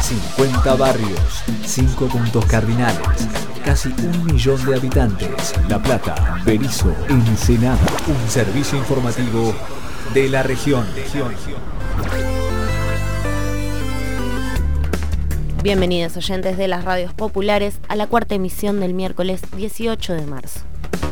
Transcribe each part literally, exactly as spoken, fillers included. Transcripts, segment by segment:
cincuenta barrios, cinco puntos cardinales, casi un millón de habitantes. La Plata, Berisso, Ensenada. Un servicio informativo de la región. Bienvenidos oyentes de las radios populares a la cuarta emisión del miércoles dieciocho de marzo.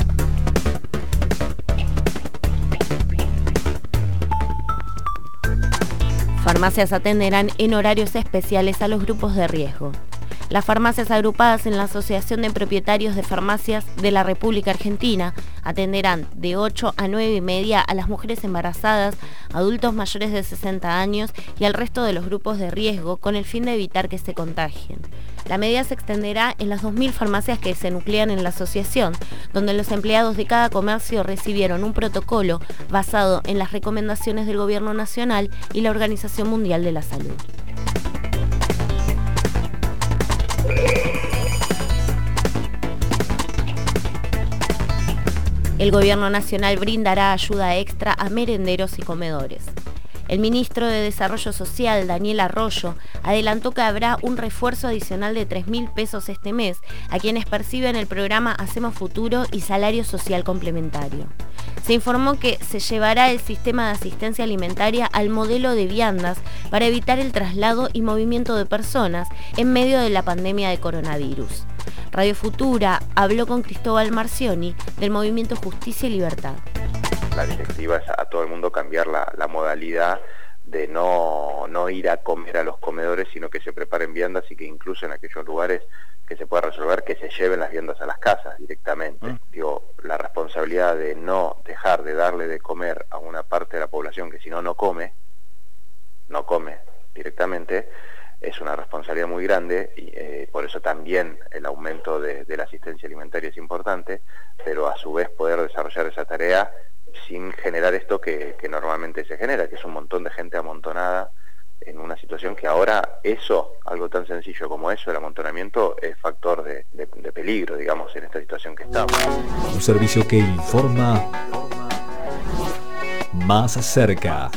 Farmacias atenderán en horarios especiales a los grupos de riesgo. Las farmacias agrupadas en la Asociación de Propietarios de Farmacias de la República Argentina atenderán de ocho a nueve y media a las mujeres embarazadas, adultos mayores de sesenta años y al resto de los grupos de riesgo con el fin de evitar que se contagien. La medida se extenderá en las dos mil farmacias que se nuclean en la asociación, donde los empleados de cada comercio recibieron un protocolo basado en las recomendaciones del Gobierno Nacional y la Organización Mundial de la Salud. El Gobierno Nacional brindará ayuda extra a merenderos y comedores. El ministro de Desarrollo Social, Daniel Arroyo, adelantó que habrá un refuerzo adicional de tres mil pesos este mes a quienes perciben el programa Hacemos Futuro y Salario Social Complementario. Se informó que se llevará el sistema de asistencia alimentaria al modelo de viandas para evitar el traslado y movimiento de personas en medio de la pandemia de coronavirus. Radio Futura habló con Cristóbal Marcioni del movimiento Justicia y Libertad. La directiva es a todo el mundo cambiar la, la modalidad de no, no ir a comer a los comedores, sino que se preparen viandas y que incluso en aquellos lugares que se pueda resolver, que se lleven las viandas a las casas directamente. Mm. Digo, la responsabilidad de no dejar de darle de comer a una parte de la población que si no, no come, no come directamente, es una responsabilidad muy grande y eh, por eso también el aumento de, de la asistencia alimentaria es importante, pero a su vez poder desarrollar esa tarea sin generar esto que, que normalmente se genera, que es un montón de gente amontonada en una situación que ahora eso, algo tan sencillo como eso, el amontonamiento, es factor de, de, de peligro, digamos, en esta situación que estamos. Un servicio que informa más cerca.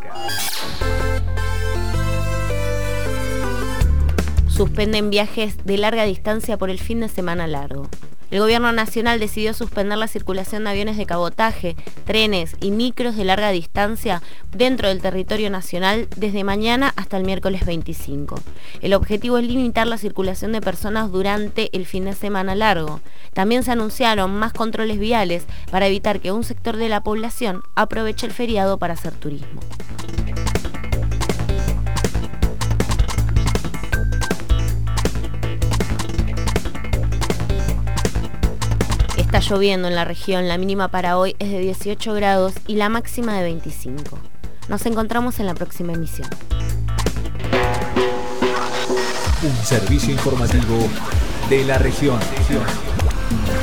Suspenden viajes de larga distancia por el fin de semana largo. El Gobierno Nacional decidió suspender la circulación de aviones de cabotaje, trenes y micros de larga distancia dentro del territorio nacional desde mañana hasta el miércoles veinticinco. El objetivo es limitar la circulación de personas durante el fin de semana largo. También se anunciaron más controles viales para evitar que un sector de la población aproveche el feriado para hacer turismo. Está lloviendo en la región, la mínima para hoy es de dieciocho grados y la máxima de veinticinco. Nos encontramos en la próxima emisión. Un servicio informativo de la región.